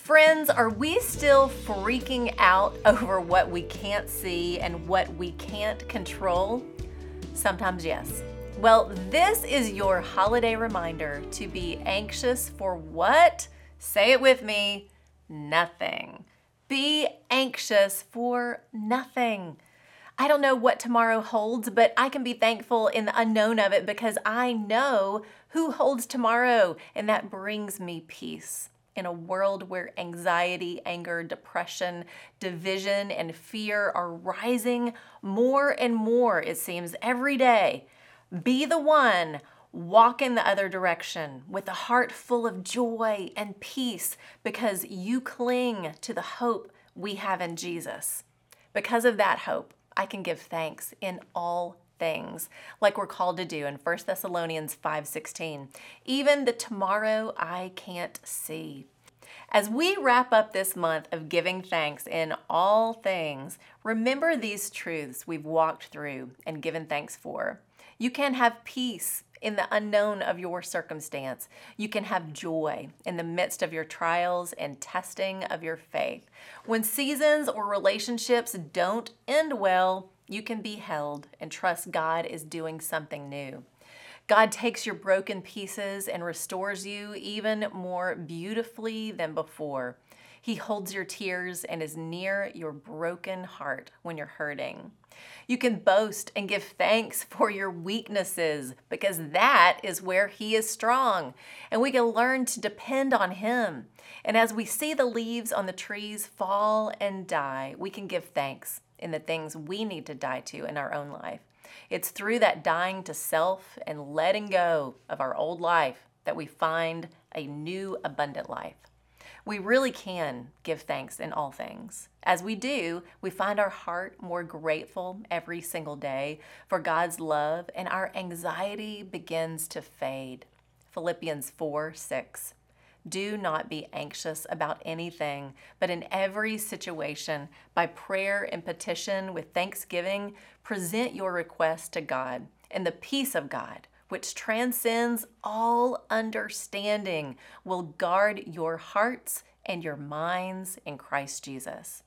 Friends, are we still freaking out over what we can't see and what we can't control? Sometimes yes. Well, this is your holiday reminder to be anxious for what? Say it with me, nothing. Be anxious for nothing. I don't know what tomorrow holds, but I can be thankful in the unknown of it because I know who holds tomorrow, and that brings me peace. In a world where anxiety, anger, depression, division, and fear are rising more and more, it seems, every day, be the one. Walk in the other direction with a heart full of joy and peace because you cling to the hope we have in Jesus. Because of that hope, I can give thanks in all things, like we're called to do in 1 Thessalonians 5:16, even the tomorrow I can't see. As we wrap up this month of giving thanks in all things, remember these truths we've walked through and given thanks for. You can have peace in the unknown of your circumstance. You can have joy in the midst of your trials and testing of your faith. When seasons or relationships don't end well, you can be held and trust God is doing something new. God takes your broken pieces and restores you even more beautifully than before. He holds your tears and is near your broken heart when you're hurting. You can boast and give thanks for your weaknesses because that is where He is strong, and we can learn to depend on Him. And as we see the leaves on the trees fall and die, we can give thanks in the things we need to die to in our own life. It's through that dying to self and letting go of our old life that we find a new abundant life. We really can give thanks in all things. As we do, we find our heart more grateful every single day for God's love, and our anxiety begins to fade. Philippians 4:6. Do not be anxious about anything, but in every situation, by prayer and petition with thanksgiving, present your requests to God, and the peace of God, which transcends all understanding, will guard your hearts and your minds in Christ Jesus.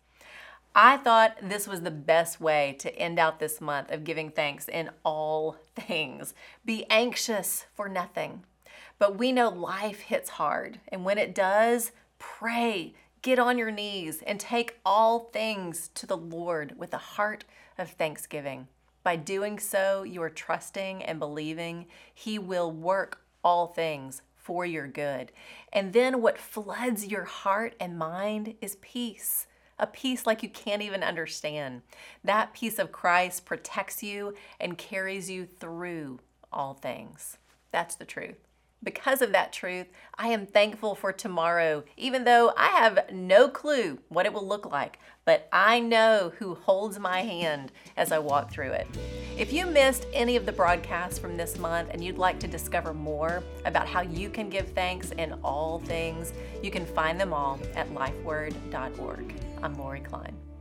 I thought this was the best way to end out this month of giving thanks in all things. Be anxious for nothing. But we know life hits hard, and when it does, pray, get on your knees, and take all things to the Lord with a heart of thanksgiving. By doing so, you are trusting and believing He will work all things for your good. And then what floods your heart and mind is peace, a peace like you can't even understand. That peace of Christ protects you and carries you through all things. That's the truth. Because of that truth, I am thankful for tomorrow, even though I have no clue what it will look like, but I know who holds my hand as I walk through it. If you missed any of the broadcasts from this month and you'd like to discover more about how you can give thanks in all things, you can find them all at lifeword.org. I'm Lori Klein.